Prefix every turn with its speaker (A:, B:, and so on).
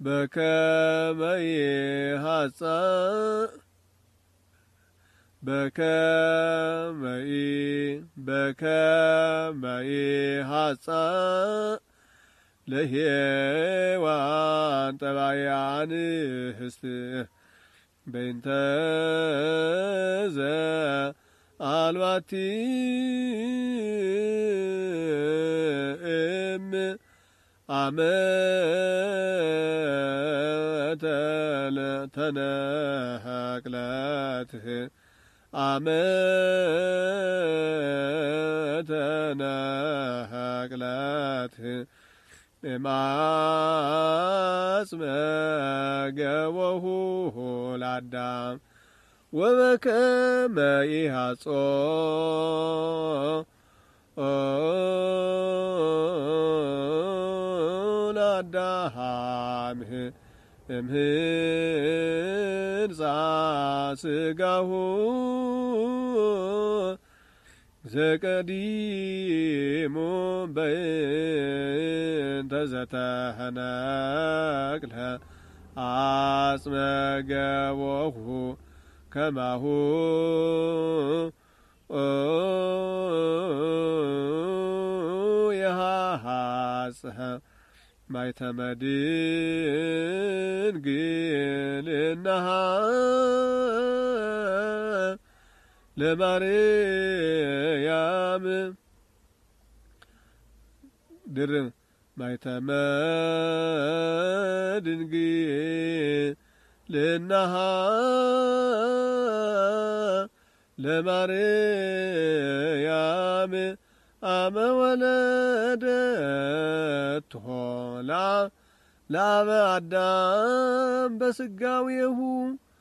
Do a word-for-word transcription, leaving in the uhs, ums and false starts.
A: በከመ ይሐጸእ በከመ በከመ ይሐጸእ ለሔዋን ጠባያን ህስት በእንተ ዘአልባቲ እም አመተ ተነሃቅለት አመተ ተነሃቅለት እማጽመ ገቦሁ ለአዳም ወበከመ ይሐጾን ለአዳም እምህንጻ ስጋሁ ዘቀዲሙ በእንተ ዘተነቅለ አጽመ ገቦሁ ከማሁ የሐጽሐ ማይተመ ድንግልናሃ ለማርያም ድርም ማይተመ ድንግልናሃ ለማርያም አመ ወለደትሆ ለአበ አዳም በስጋዌሁ